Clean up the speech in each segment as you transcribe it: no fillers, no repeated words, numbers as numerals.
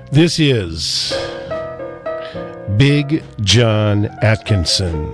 This is Big John Atkinson.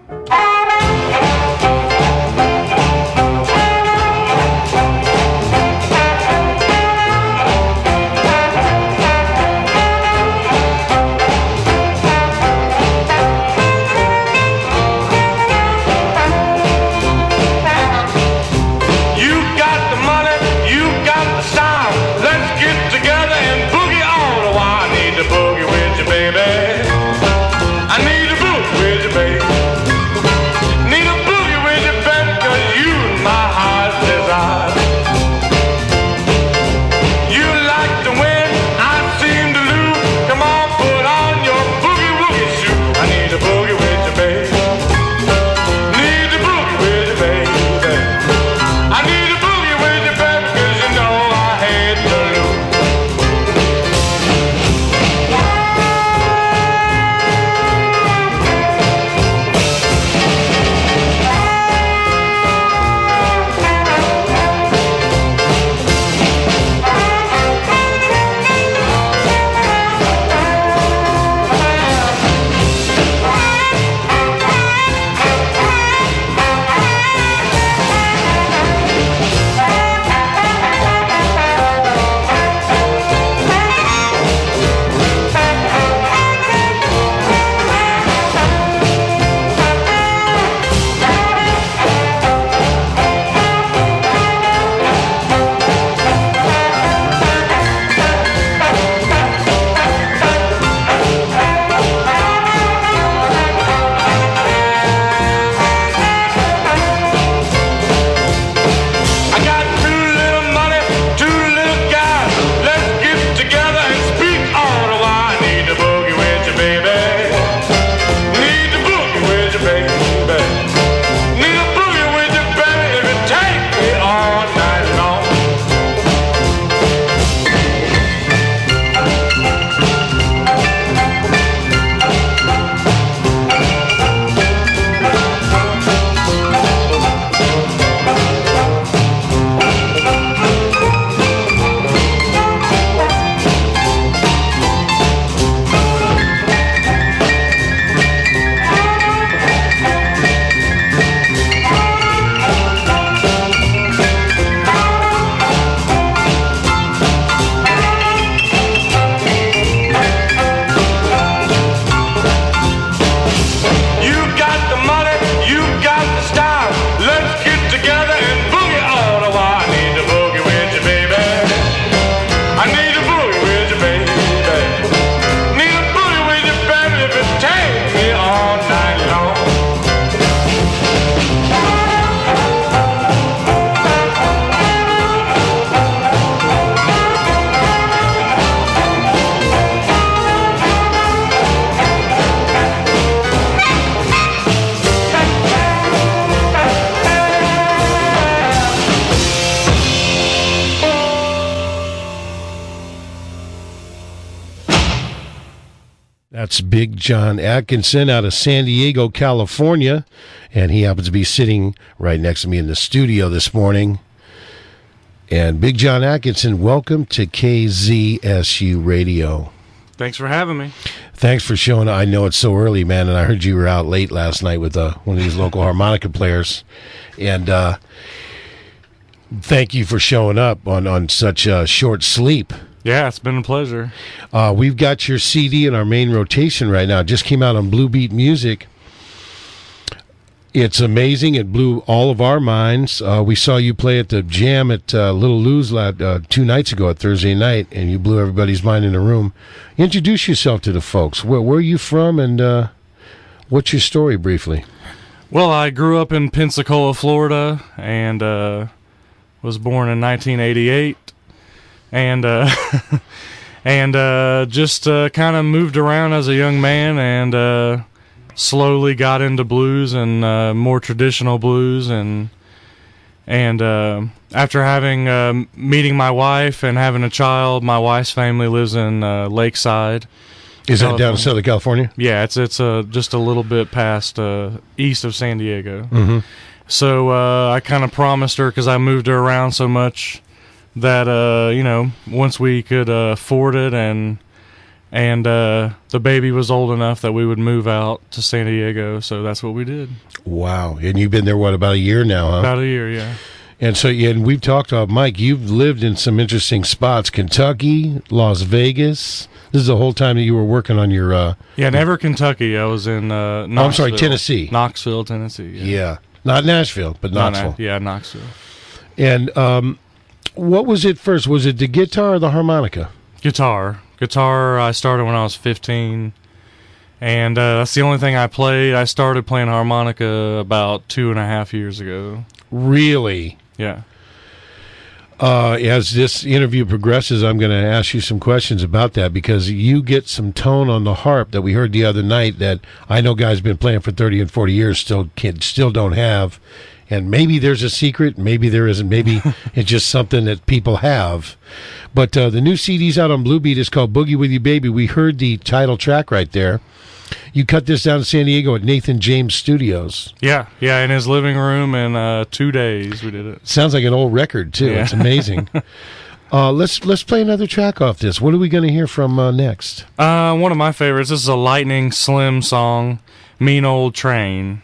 That's Big John Atkinson out of San Diego, California, and he happens to be sitting right next to me in the studio this morning. And Big John Atkinson, welcome to KZSU Radio. Thanks for having me. Thanks for showing up. I know it's so early, man, and I heard you were out late last night with one of these local harmonica players. And thank you for showing up on such a short sleep. Yeah, it's been a pleasure. We've got your CD in our main rotation right now. It just came out on Blue Beat Music. It's amazing. It blew all of our minds. We saw you play at the Jam at Little Lou's 2 nights ago at Thursday night, and you blew everybody's mind in the room. Introduce yourself to the folks. Where are you from, and what's your story, briefly? Well, I grew up in Pensacola, Florida, and was born in 1988. And just kind of moved around as a young man, and slowly got into blues and more traditional blues, and after having meeting my wife and having a child, my wife's family lives in Lakeside. Is that down in Southern California? Yeah, it's just a little bit past east of San Diego. Mm-hmm. So I kind of promised her, because I moved her around so much, that once we could afford it and And the baby was old enough that we would move out to San Diego, so that's what we did. Wow. And you've been there, what, about a year now, huh? About a year, yeah. And so, yeah, and we've talked about, Mike, you've lived in some interesting spots, Kentucky, Las Vegas. This is the whole time that you were working on your... yeah, never Kentucky. I was in Knoxville. Oh, I'm sorry, Tennessee. Knoxville, Tennessee. Yeah. Not Nashville, but Knoxville. Yeah, Knoxville. And what was it first? Was it the guitar or the harmonica? Guitar. Guitar, I started when I was 15. And that's the only thing I played. I started playing harmonica about 2.5 years ago. Really? Yeah. As this interview progresses, I'm going to ask you some questions about that, because you get some tone on the harp that we heard the other night that I know guys been playing for 30 and 40 years still don't have. And maybe there's a secret, maybe there isn't. Maybe it's just something that people have. But the new CD's out on Blue Beat. It's called Boogie With You Baby. We heard the title track right there. You cut this down in San Diego at Nathan James Studios. Yeah, in his living room in 2 days we did it. Sounds like an old record, too. Yeah. It's amazing. Let's play another track off this. What are we going to hear from next? One of my favorites. This is a Lightning Slim song, Mean Old Train.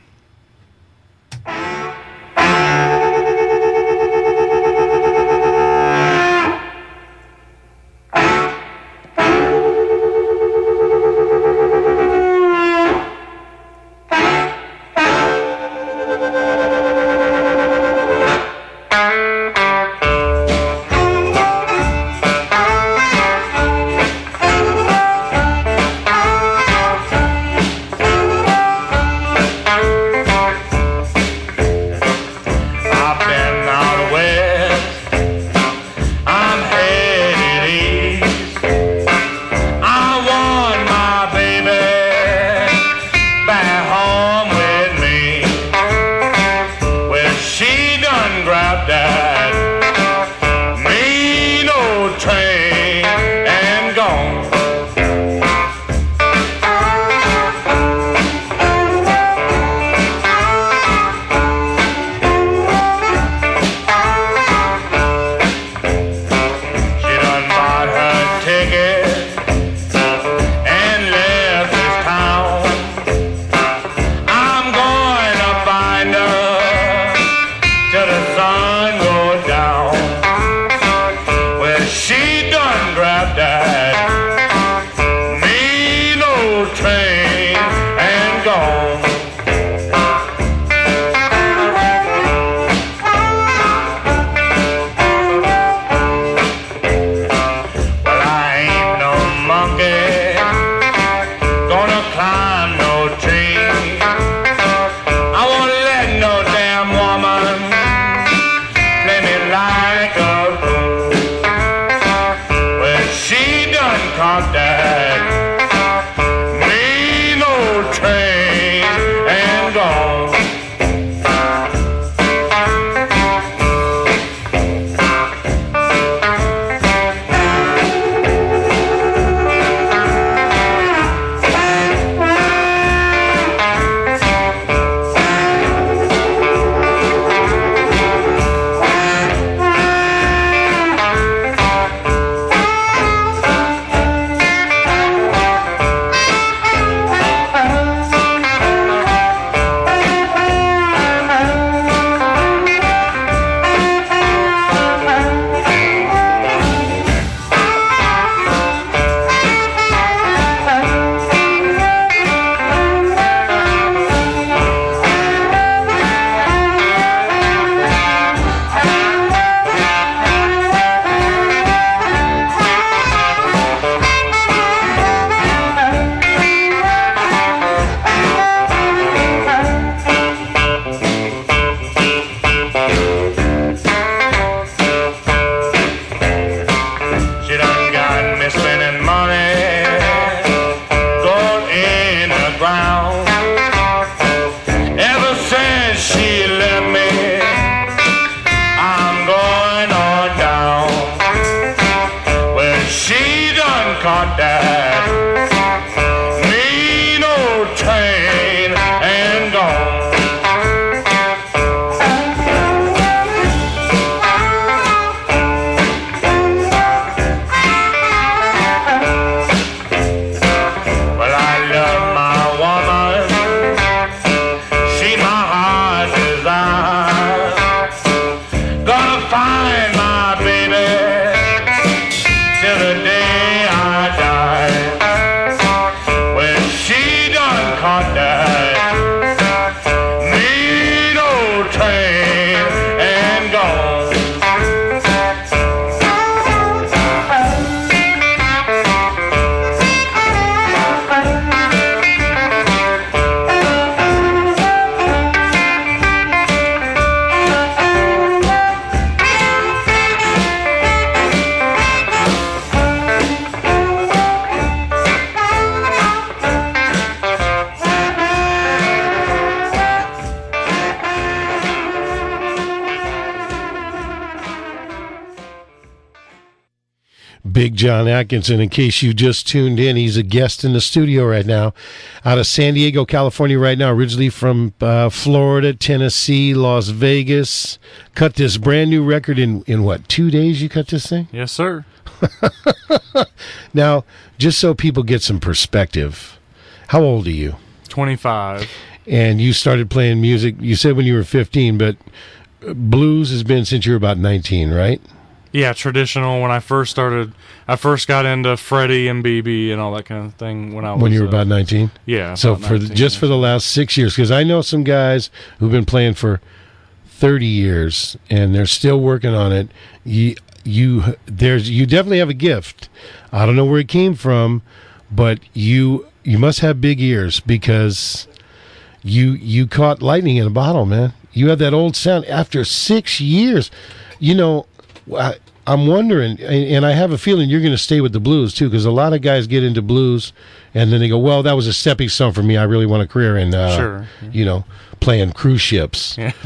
Big John Atkinson. In case you just tuned in, he's a guest in the studio right now, out of San Diego, California right now, originally from Florida, Tennessee, Las Vegas. Cut this brand new record in what, 2 days you cut this thing? Yes, sir. Now, just so people get some perspective, how old are you? 25. And you started playing music, you said when you were 15, but blues has been since you were about 19, right? Yeah, traditional. When I first started, I first got into Freddie and BB and all that kind of thing when I was... When you were about 19? Yeah. So for 19, for the last 6 years, because I know some guys who've been playing for 30 years and they're still working on it. You definitely have a gift. I don't know where it came from, but you must have big ears, because you caught lightning in a bottle, man. You had that old sound after 6 years. You know, I'm wondering, and I have a feeling you're going to stay with the blues too, because a lot of guys get into blues and then they go, well, that was a stepping stone for me. I really want a career in, sure. You know, playing cruise ships. Yeah.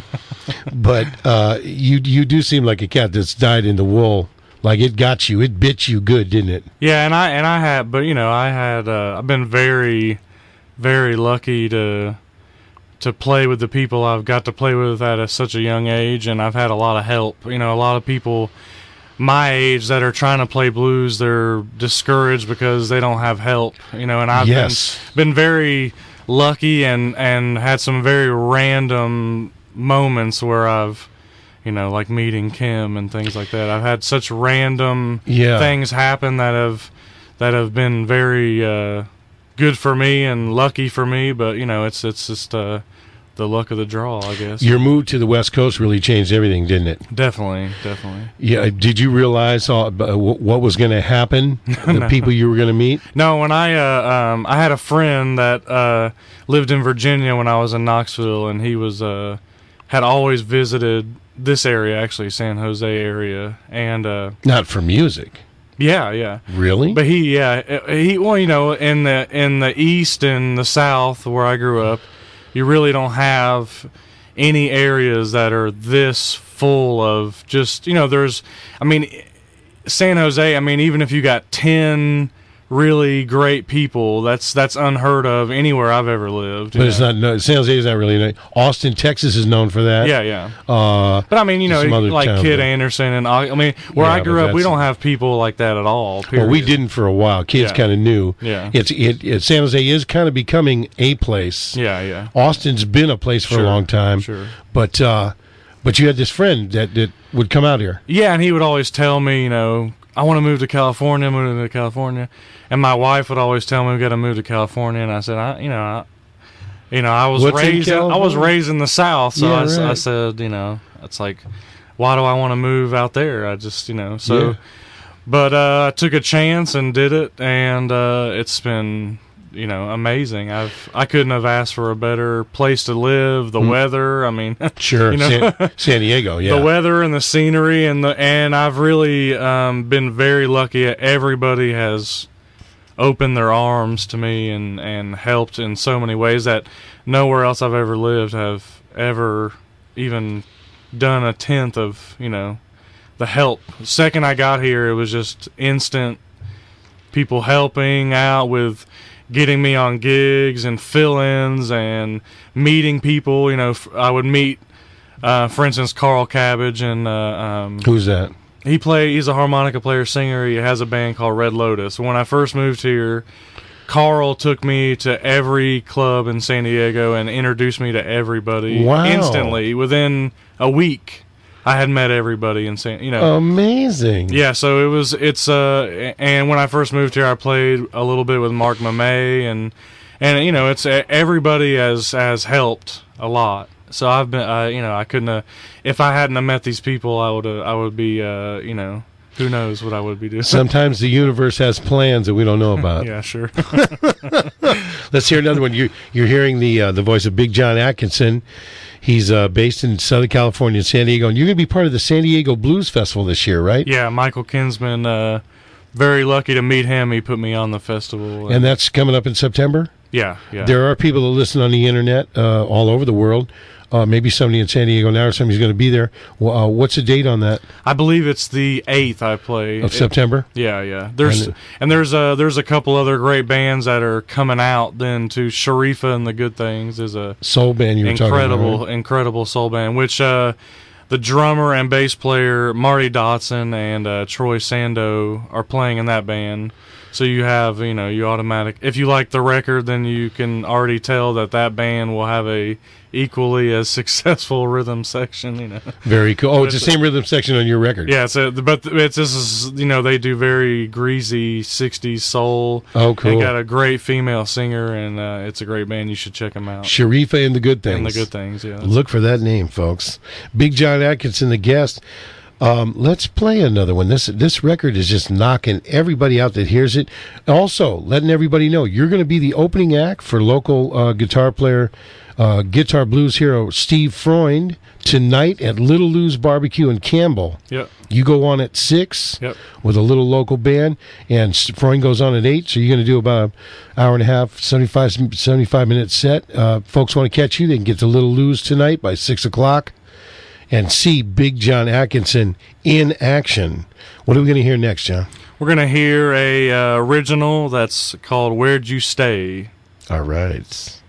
But you do seem like a cat that's dyed in the wool. Like it got you, it bit you good, didn't it? Yeah, and I had, but you know, I've been very, very lucky to play with the people I've got to play with at such a young age, and I've had a lot of help. You know, a lot of people my age that are trying to play blues, they're discouraged because they don't have help. You know, and I've been very lucky and had some very random moments where I've, you know, like meeting Kim and things like that. I've had such random things happen that have been very good for me and lucky for me, but you know, it's just the luck of the draw, I guess. Your move to the West Coast really changed everything, didn't it? Definitely. Yeah. Did you realize what was going to happen? The people you were going to meet? No. When I had a friend that lived in Virginia when I was in Knoxville, and he was had always visited this area, actually, San Jose area, and not for music. Yeah. Really? But he well, you know, in the East and the South where I grew up, you really don't have any areas that are this full of just, you know, San Jose, I mean, even if you got 10 really great people, that's unheard of anywhere I've ever lived. But it's not, San Jose is not really, Austin, Texas is known for that. Yeah. But I mean, you know, like Kid Anderson, and I mean, where I grew up, we don't have people like that at all, period. Well, we didn't for a while. Kids kind of knew. Yeah. San Jose is kind of becoming a place. Yeah. Austin's been a place for a long time. Sure. But you had this friend that would come out here. Yeah, and he would always tell me, you know, I want to move to California, and my wife would always tell me we got to move to California, and I said, I was raised in the South, so I said, you know, it's like, why do I want to move out there? I just, you know, so, but I took a chance and did it, and it's been, you know, amazing. I couldn't have asked for a better place to live. The weather, I mean, sure, you know, San Diego, yeah. The weather and the scenery and I've really been very lucky. Everybody has opened their arms to me and helped in so many ways that nowhere else I've ever lived have ever even done a tenth of, you know, the help. The second I got here, it was just instant people helping out with getting me on gigs and fill-ins and meeting people. You know, I would meet, for instance, Carl Cabbage and who's that? He's a harmonica player, singer. He has a band called Red Lotus. When I first moved here, Carl took me to every club in San Diego and introduced me to everybody instantly. Within a week, I had met everybody in San, you know. Amazing. Yeah, so and when I first moved here, I played a little bit with Mark Mamey, and you know, it's everybody has helped a lot. So I've been, you know, I couldn't have, if I hadn't have met these people, I would be, you know, who knows what I would be doing. Sometimes the universe has plans that we don't know about. Yeah, sure. Let's hear another one. You're hearing the voice of Big John Atkinson. He's based in Southern California, San Diego, and you're going to be part of the San Diego Blues Festival this year, right? Yeah, Michael Kinsman, very lucky to meet him. He put me on the festival. And that's coming up in September? Yeah. There are people that listen on the internet all over the world. Maybe somebody in San Diego now or somebody's going to be there. What's the date on that? I believe it's the 8th I play. Of September? Yeah. There's a couple other great bands that are coming out then too. Sharifa and the Good Things is a soul band you were talking about, right? Incredible soul band, which the drummer and bass player Marty Dotson and Troy Sando are playing in that band. So you have, if you like the record, then you can already tell that band will have a equally as successful rhythm section, Very cool. Oh, it's the same rhythm section on your record. Yeah, they do very greasy 60s soul. Oh, cool. They got a great female singer, and it's a great band. You should check them out. Sharifa and the Good Things. And the Good Things, yeah. Look for that name, folks. Big John Atkinson, the guest. Let's play another one. This record is just knocking everybody out that hears it. Also, letting everybody know you're going to be the opening act for local guitar player, guitar blues hero Steve Freund tonight at Little Lou's Barbecue in Campbell. Yep. You go on at 6 Yep. with a little local band, and Freund goes on at 8. So you're going to do about an hour and a half, 75-minute set. Folks want to catch you, they can get to Little Lou's tonight by 6 o'clock. And see Big John Atkinson in action. What are we going to hear next, John? We're going to hear a original that's called Where'd You Stay? All right.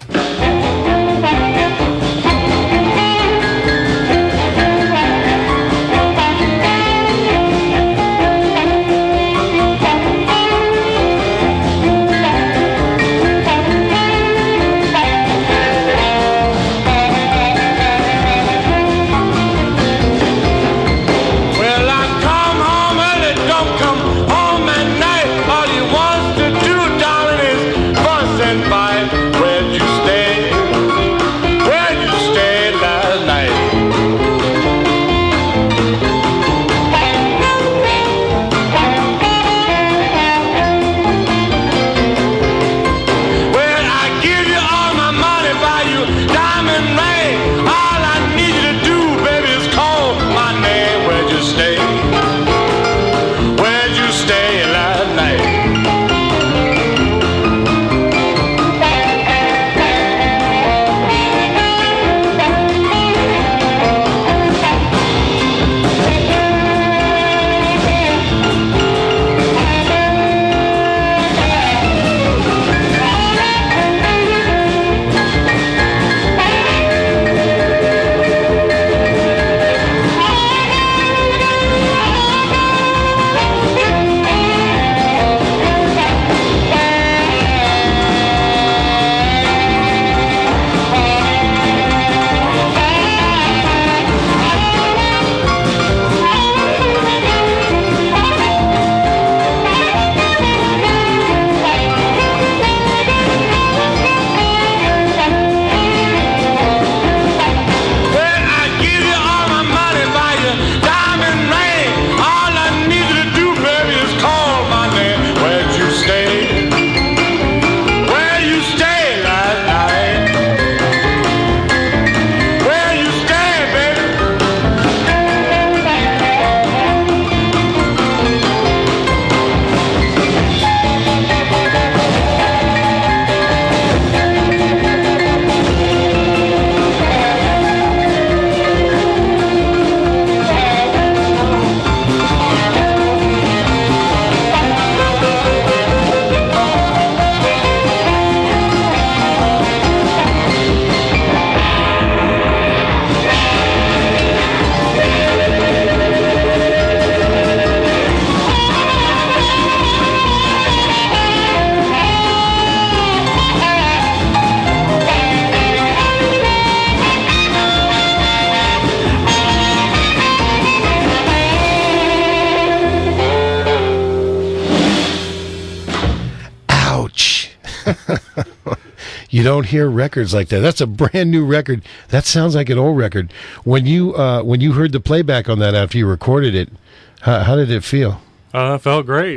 You don't hear records like that. That's a brand new record. That sounds like an old record. When you heard the playback on that after you recorded it, how did it feel? It felt great.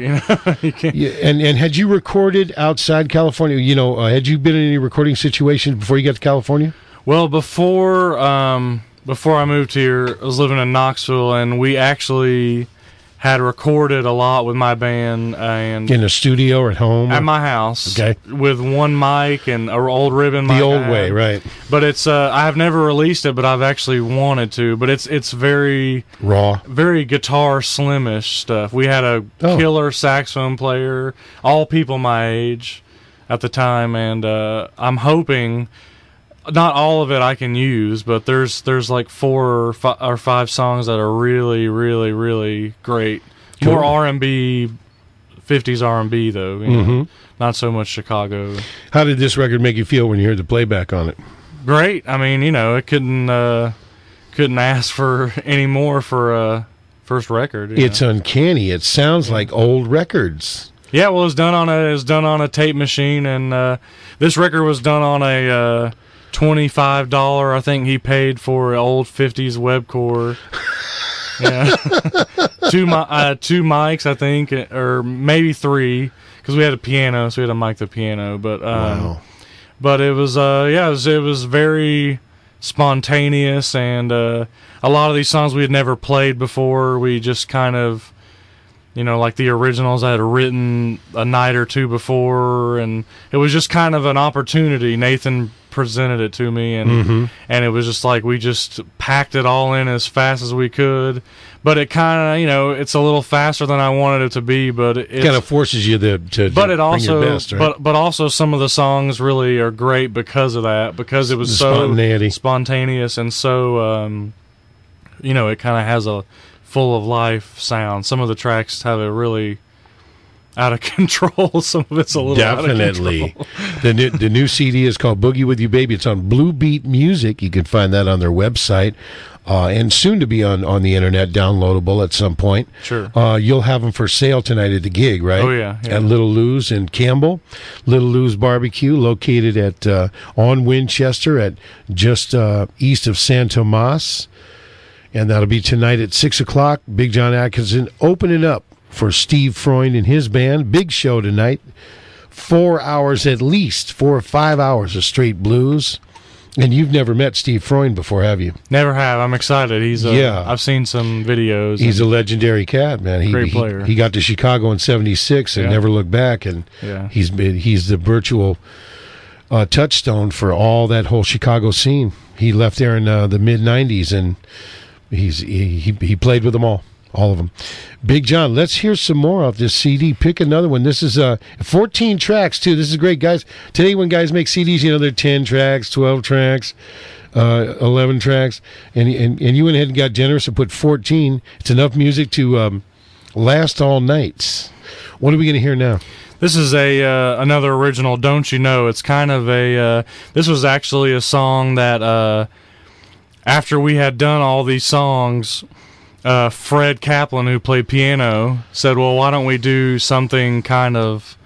And had you recorded outside California? Had you been in any recording situations before you got to California? Well, before I moved here, I was living in Knoxville, and we actually had recorded a lot with my band and in a studio or at home? At my house. Okay. With one mic and an old ribbon mic. The old way, right. But it's I have never released it, but I've actually wanted to. But it's very raw, very Guitar Slim-ish stuff. We had a killer saxophone player, all people my age at the time, and I'm hoping not all of it I can use, but there's like 4 or 5 songs that are really, really, really great. Cool. More R&B, 50s R&B though, you know, not so much Chicago. How did this record make you feel when you heard the playback on it? Great. I mean, you know, it couldn't ask for any more for a first record. It's uncanny. It sounds like old records. Yeah, well, it's done on a tape machine, and this record was done on a $25. I think he paid for an old 50s Webcore. Yeah, two mics, I think, or maybe 3, because we had a piano, so we had to mic the piano. But wow. But it was it was very spontaneous, and a lot of these songs we had never played before. We just kind of, you know, like the originals I had written a night or two before, and it was just kind of an opportunity. Nathan presented it to me, and it was just like we just packed it all in as fast as we could. But it kind of, you know, it's a little faster than I wanted it to be, but it kind of forces you to but it bring also your best, right? but also some of the songs really are great because of that, because it was The so spontaneous and so you know, it kind of has a full of life sound. Some of the tracks have a really out of control. Some of it's a little definitely out of control. The new CD is called Boogie With You Baby. It's on Blue Beat Music. You can find that on their website, and soon to be on the internet, downloadable at some point. Sure. You'll have them for sale tonight at the gig, right? Oh yeah. At Little Lou's in Campbell. Little Lou's Barbecue, located at on Winchester, at just east of San Tomas. And that'll be tonight at 6 o'clock. Big John Atkinson opening up for Steve Freund and his band. Big show tonight. 4 hours at least, 4 or 5 hours of straight blues. And you've never met Steve Freund before, have you? Never have. I'm excited. I've seen some videos. He's a legendary cat, man. Great player. He got to Chicago in '76 and never looked back. And he's the virtual touchstone for all that whole Chicago scene. He left there in the mid '90s, and he played with them all of them. Big John, let's hear some more off this CD. Pick another one. This is 14 tracks too. This is great, guys. Today when guys make CDs, you know, they're 10 tracks, 12 tracks, 11 tracks, and you went ahead and got generous and put 14. It's enough music to last all nights. What are we going to hear now? This is another original, Don't You Know. It's kind of this was actually a song that after we had done all these songs, Fred Kaplan, who played piano, said, well, why don't we do something kind of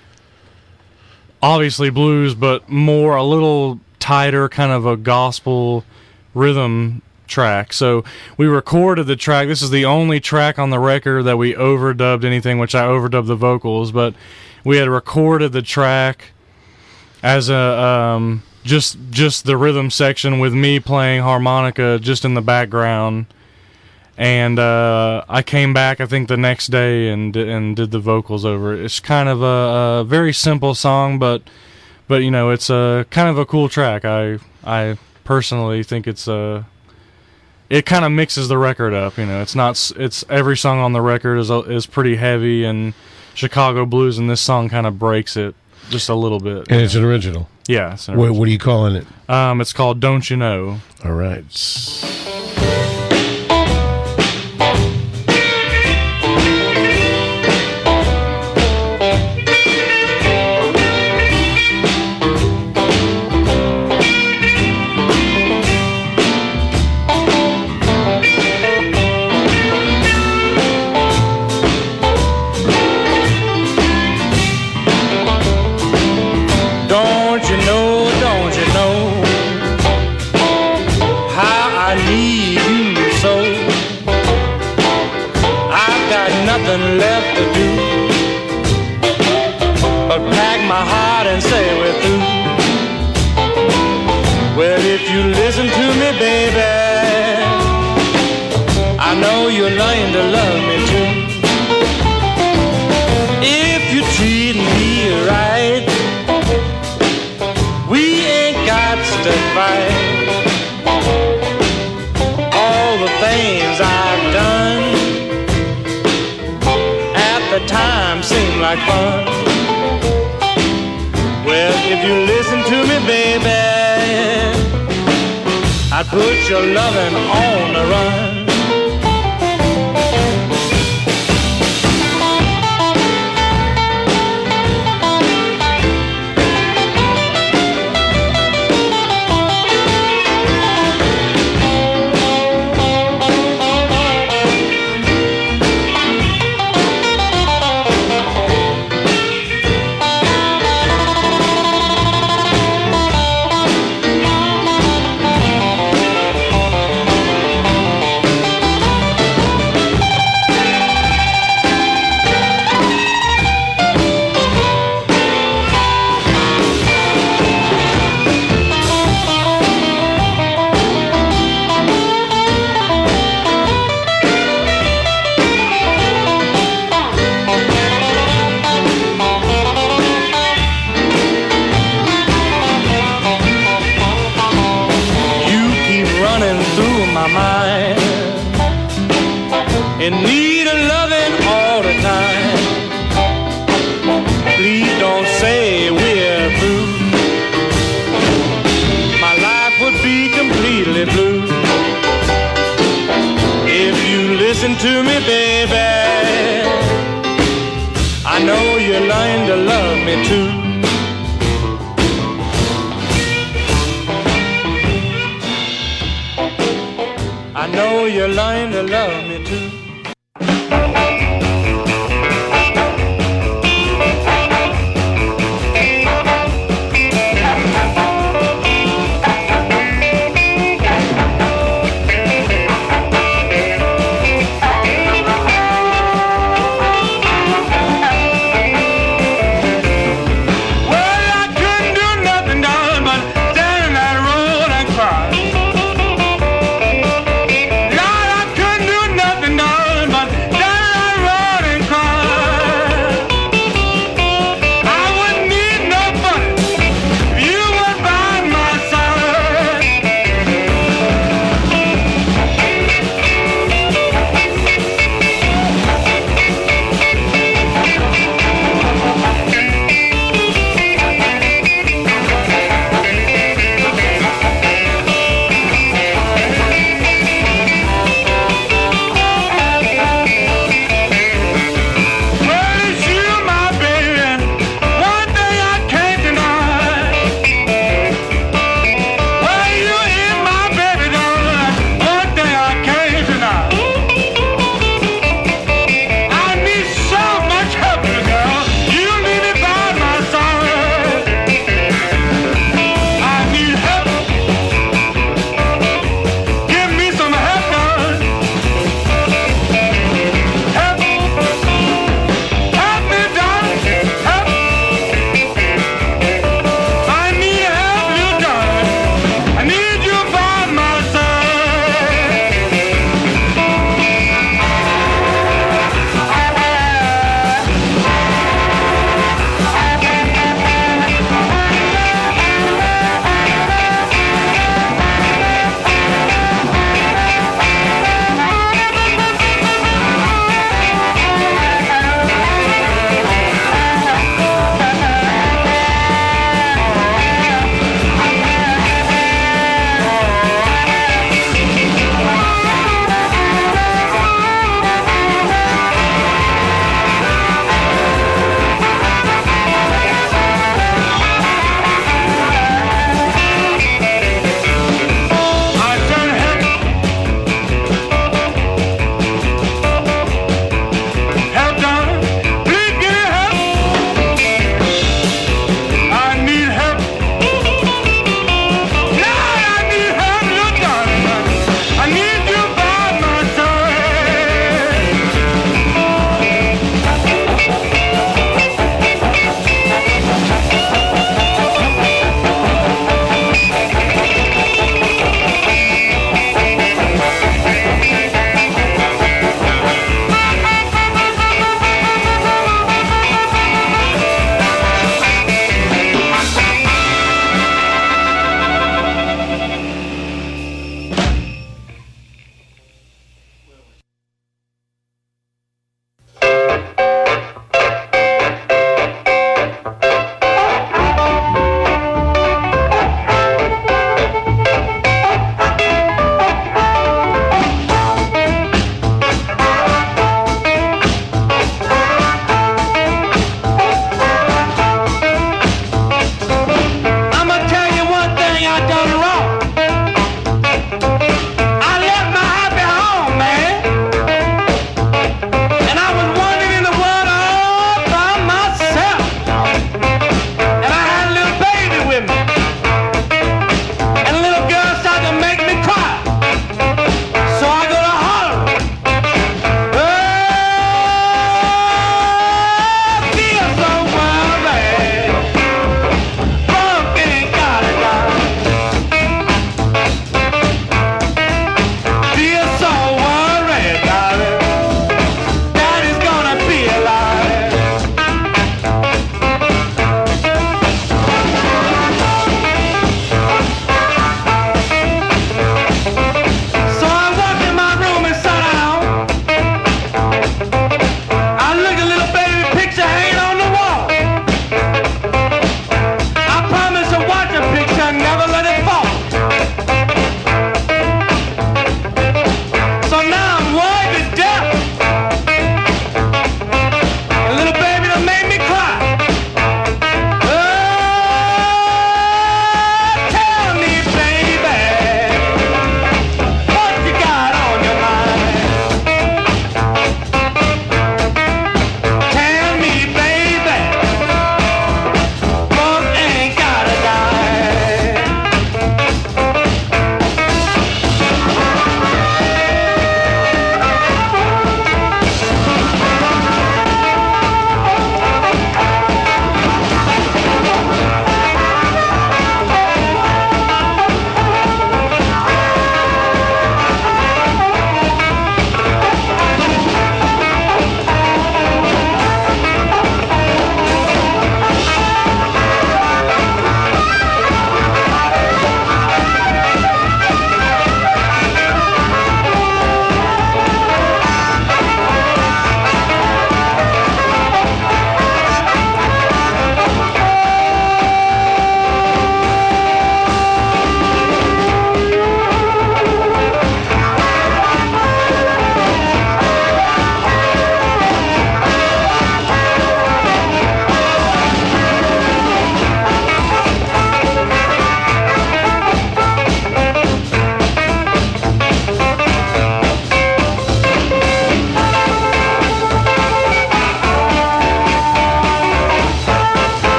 obviously blues, but more a little tighter, kind of a gospel rhythm track. So we recorded the track. This is the only track on the record that we overdubbed anything, which I overdubbed the vocals, but we had recorded the track as a just the rhythm section with me playing harmonica just in the background. And I came back, I think, the next day and did the vocals over it. It's kind of a very simple song, but you know, it's a kind of a cool track. I personally think it kind of mixes the record up. You know, it's every song on the record is pretty heavy and Chicago blues, and this song kind of breaks it just a little bit. And it's an original. Yeah, it's an original. What are you calling it? It's called Don't You Know. All right. Left to do but pack my heart and say we're through. Well, if you listen to me, baby, I know you'll learn to love me too. sacrifice. All the things I've done at the time seem like fun. Well, if you listen to me, baby, I'd put your loving on the run. In need of loving all the time. Please don't say we're through. My life would be completely blue if you listen to me, baby. I know you learn to love me too. I know you learn to love me too. Lord, I couldn't do nothing,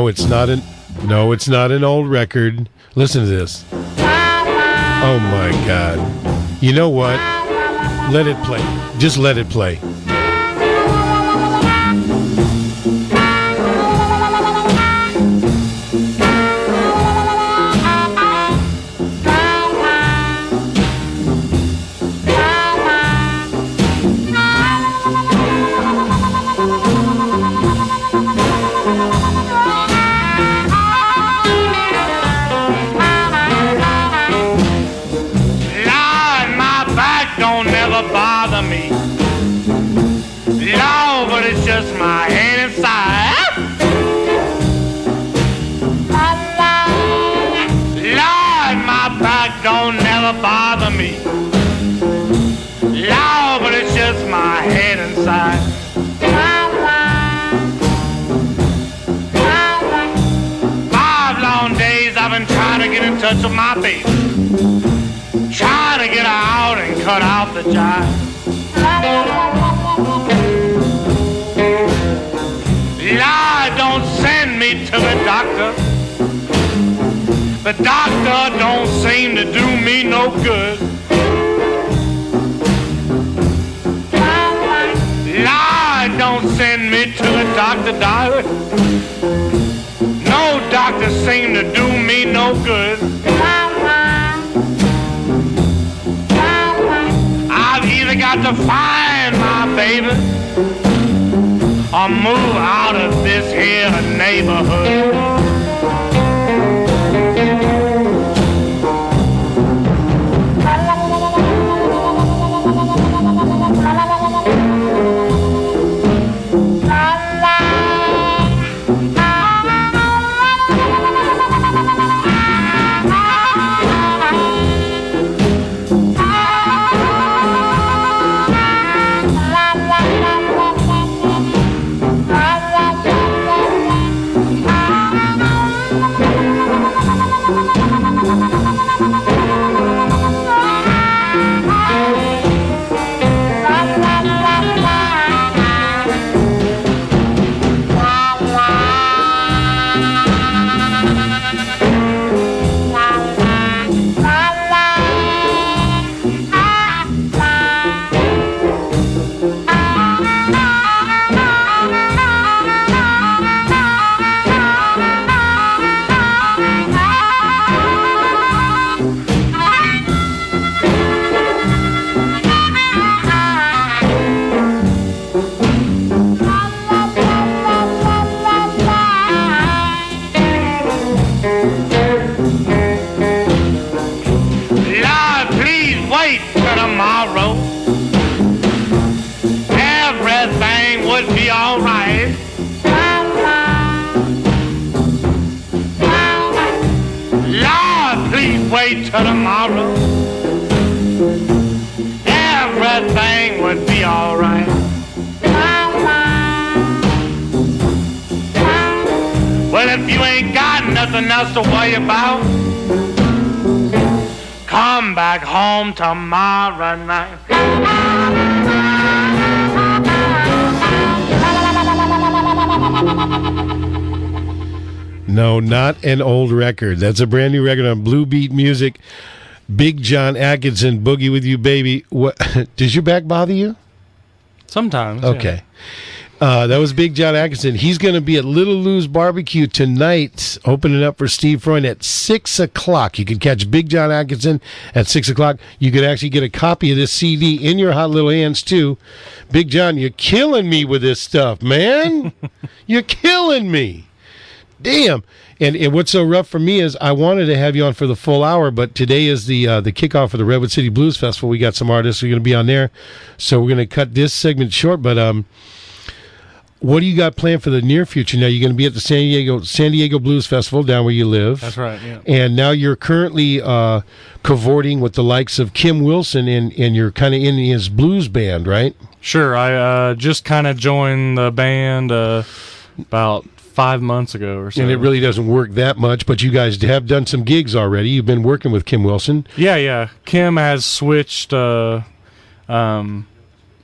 it's not an old record. Listen to this. Oh my God. You know what? Let it play. Just let it play. Bother me, Lord, but it's just my head inside. Lord, my back don't never bother me, Lord, but it's just my head inside. 5 long days I've been trying to get in touch with my baby, trying to get her out and cut out the jive. Lord, don't send me to the doctor. The doctor don't seem to do me no good. Lord, don't send me to the doctor, darling. No doctor seem to do me no good. I've either got to find my baby or move out of this here neighborhood. Wait till tomorrow, everything would be alright. Well, if you ain't got nothing else to worry about, come back home tomorrow night. No, not an old record. That's a brand new record on Blue Beat Music. Big John Atkinson, Boogie with You, Baby. What? Does your back bother you? Sometimes. Okay. Yeah. That was Big John Atkinson. He's going to be at Little Lou's Barbecue tonight, opening up for Steve Freund at 6 o'clock. You can catch Big John Atkinson at 6 o'clock. You could actually get a copy of this CD in your hot little hands, too. Big John, you're killing me with this stuff, man. You're killing me. Damn. And what's so rough for me is I wanted to have you on for the full hour, but today is the kickoff of the Redwood City Blues Festival. We got some artists who are going to be on there, so we're going to cut this segment short. But what do you got planned for the near future? Now, you're going to be at the San Diego Blues Festival down where you live. That's right, yeah. And now you're currently cavorting with the likes of Kim Wilson, and you're kind of in his blues band, right? Sure. I just kind of joined the band about 5 months ago or so. And it really doesn't work that much, but you guys have done some gigs already. You've been working with Kim Wilson. Yeah. Kim has switched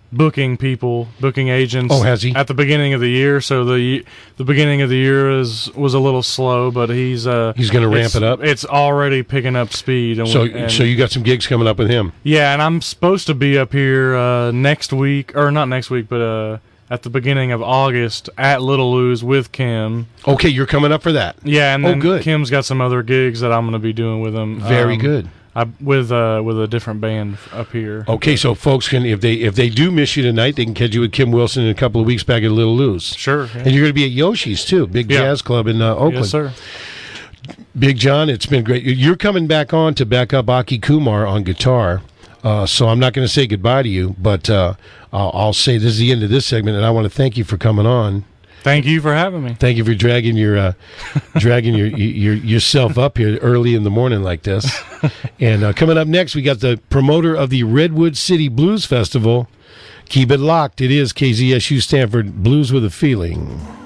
booking agents. Oh, has he? At the beginning of the year, so the beginning of the year was a little slow, but he's going to ramp it up. It's already picking up speed. So you got some gigs coming up with him. Yeah, and I'm supposed to be up here next week, or not next week, but at the beginning of August at Little Lou's with Kim. Okay, you're coming up for that. Yeah, and then good. Kim's got some other gigs that I'm going to be doing with him. Very good. With a different band up here. Okay, so folks can, if they do miss you tonight, they can catch you with Kim Wilson in a couple of weeks back at Little Lou's. Sure. Yeah. And you're going to be at Yoshi's too, big jazz club in Oakland. Yes, sir. Big John, it's been great. You're coming back on to back up Aki Kumar on guitar. So I'm not going to say goodbye to you, but I'll say this is the end of this segment, and I want to thank you for coming on. Thank you for having me. Thank you for dragging yourself up here early in the morning like this. And coming up next, we got the promoter of the Redwood City Blues Festival. Keep it locked. It is KZSU Stanford Blues with a Feeling.